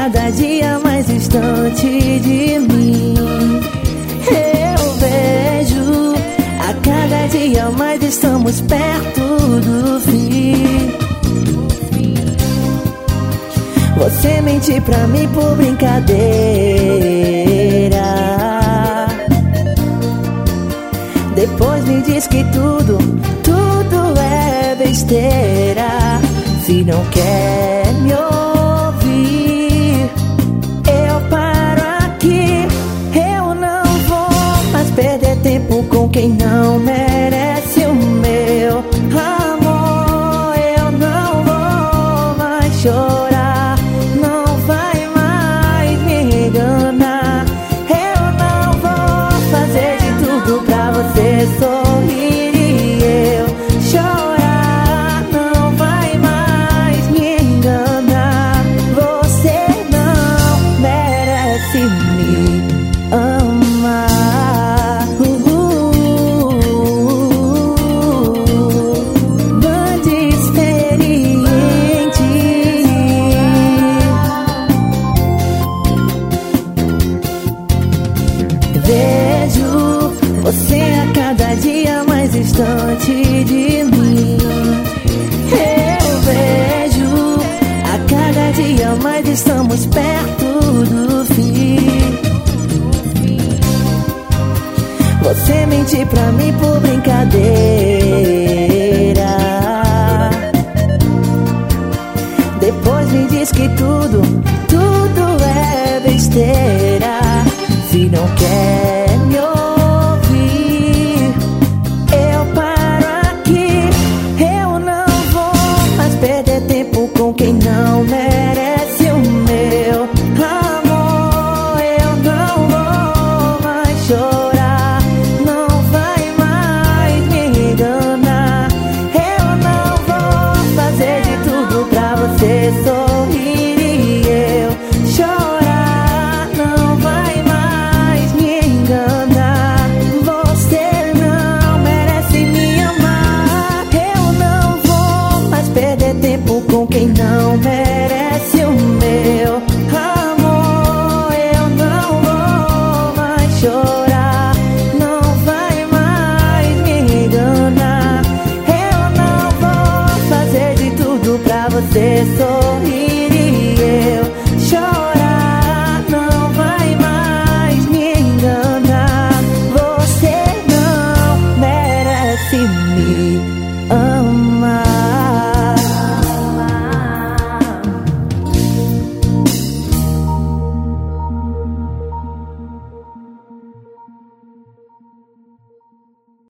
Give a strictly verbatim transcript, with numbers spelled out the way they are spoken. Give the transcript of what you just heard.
cada dia mais distante de mim. Eu vejo, a cada dia mais estamos perto do fim. Você mente pra mim por brincadeira, depois me diz que tudo, tudo é besteira. Se não quer me ouvir, eu paro aqui. Eu não vou mais perder tempo com quem não merece o meu amor. Eu não vou mais chorar, não vai mais me enganar. Eu não vou fazer de tudo pra você sorrir e eu chorar. Não vai mais me enganar. Você não merece me amar. uh, uh, uh, Banda experiente. Vejo você a cada dia mais distante de mim. Eu vejo, a cada dia mais estamos perto do fim. Você mente pra mim por brincadeira, depois me diz que tudo, tudo é besteira. Se não quer me ouvir, eu paro aqui. Eu não vou mais perder tempo com quem não merece o meu amor. Eu não vou mais chorar, não vai mais me enganar. Eu não vou fazer de tudo pra você sorrir e eu chorar. Não vai mais me enganar. Você não merece me amar. Eu não vou mais perder tempo com quem não merece.